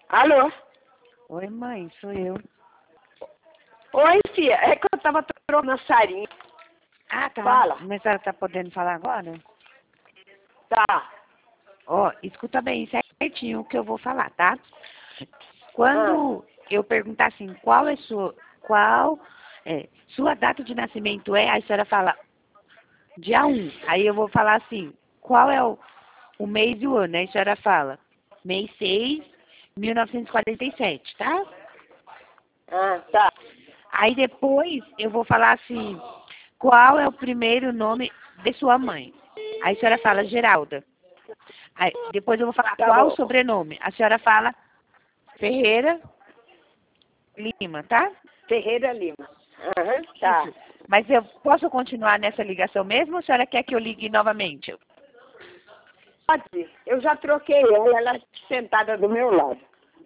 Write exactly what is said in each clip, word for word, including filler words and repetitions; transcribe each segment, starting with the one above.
Alô? Oi, mãe, sou eu. Oi, filha. É que eu tava trocando a Sarinha. Ah, tá. Fala. Mas ela tá podendo falar agora? Tá. Ó, escuta bem certinho o que eu vou falar, tá? Ah, Quando eu perguntar assim, qual é sua, qual é, sua data de nascimento é, aí a senhora fala dia um. Aí eu vou falar assim, qual é o, o mês e o ano? Aí a senhora fala mês seis, mil novecentos e quarenta e sete, tá? ah, tá. Aí depois eu vou falar assim, qual é o primeiro nome de sua mãe? Aí a senhora fala Geralda. Aí, depois eu vou falar Tá qual o bom. sobrenome. A senhora fala Ferreira Lima, tá? Ferreira Lima. Aham, tá. Isso. Mas eu posso continuar nessa ligação mesmo ou a senhora quer que eu ligue novamente? Pode. Eu já troquei ela, ela sentada do meu lado.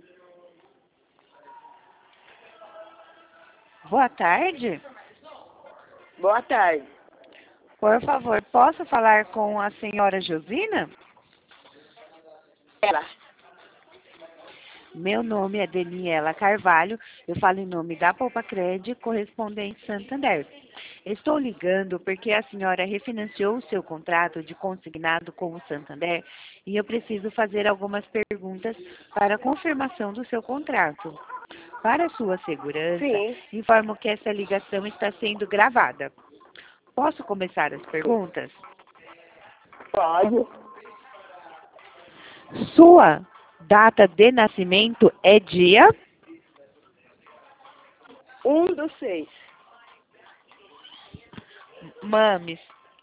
Boa tarde. Boa tarde. Por favor, posso falar com a senhora Josina? Ela. Meu nome é Daniela Carvalho, eu falo em nome da Poupa Cred, correspondente Santander. Estou ligando porque a senhora refinanciou o seu contrato de consignado com o Santander e eu preciso fazer algumas perguntas para confirmação do seu contrato. Para sua segurança, Sim. informo que essa ligação está sendo gravada. Posso começar as perguntas? Pode. Sua data de nascimento é dia? Um dos seis. Mames.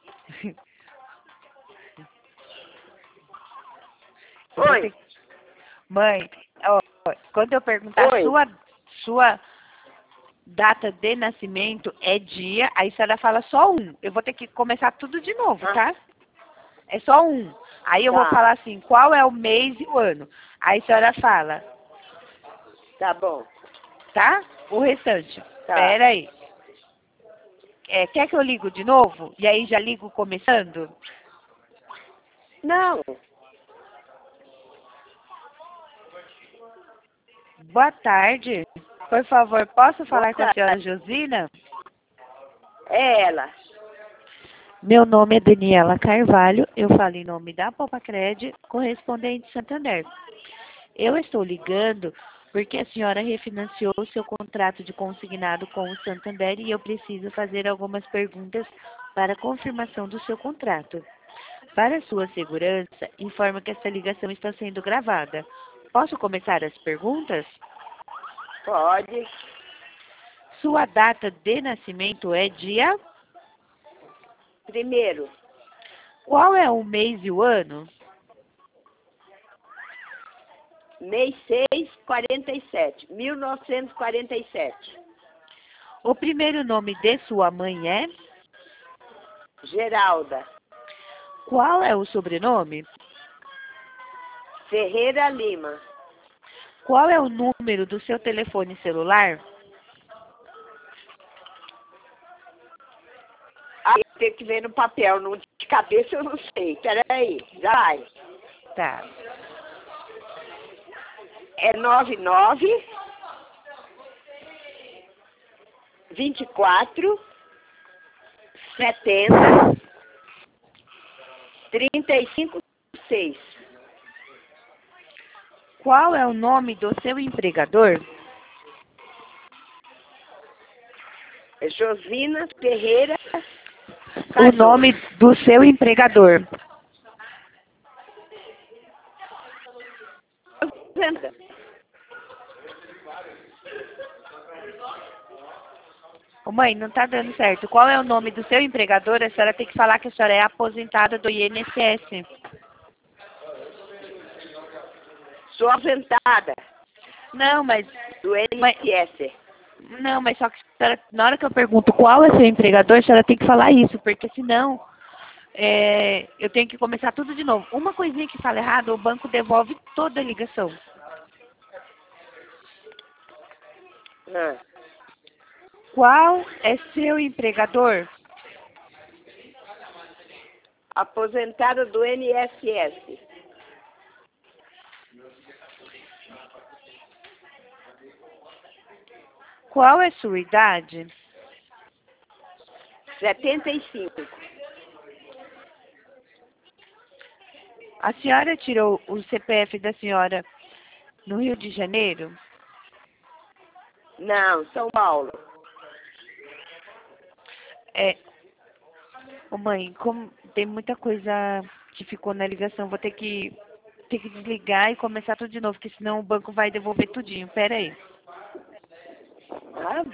Eu vou ter Oi. que- Mãe, ó, quando eu perguntar Oi. sua, sua data de nascimento é dia, aí a senhora fala só um. Eu vou ter que começar tudo de novo, Ah, tá? É só um. Aí eu vou tá. falar assim, qual é o mês e o ano? Aí a senhora fala, Tá bom. tá? O restante. Tá. Pera aí. É, quer que eu ligo de novo? E aí já ligo começando? Não. Boa tarde. Por favor, posso Boa falar com a senhora tarde. Josina? É ela. Meu nome é Daniela Carvalho, eu falo em nome da Poupa Cred, correspondente Santander. Eu estou ligando porque a senhora refinanciou o seu contrato de consignado com o Santander e eu preciso fazer algumas perguntas para confirmação do seu contrato. Para sua segurança, informo que essa ligação está sendo gravada. Posso começar as perguntas? Pode. Sua data de nascimento é dia? Primeiro. Qual é o mês e o ano? Mês seis, quarenta e sete. Mil novecentos e quarenta e sete. O primeiro nome de sua mãe é? Geralda. Qual é o sobrenome? Ferreira Lima. Qual é o número do seu telefone celular? Ah, eu tenho que ver no papel, no de cabeça eu não sei. Peraí, já vai. Tá. É nove nove, vinte e quatro, setenta, trinta e cinco, seis. Qual é o nome do seu empregador? É Josina Ferreira O Cardoso. nome do seu empregador. Ô, mãe, não tá dando certo. Qual é o nome do seu empregador? A senhora tem que falar que a senhora é aposentada do I N S S. Sou aventada Não, mas, do mas N S S. não, mas só que a senhora, na hora que eu pergunto qual é seu empregador, a senhora tem que falar isso, porque senão é, eu tenho que começar tudo de novo. Uma coisinha que fala errado, o banco devolve toda a ligação. Ah, Qual é seu empregador? aposentada do N S S. Qual é sua idade? setenta e cinco. A senhora tirou o C P F da senhora no Rio de Janeiro? Não, São Paulo. É. Ô mãe, como tem muita coisa que ficou na ligação, vou ter que, ter que desligar e começar tudo de novo, porque senão o banco vai devolver tudinho. Pera aí. Ah,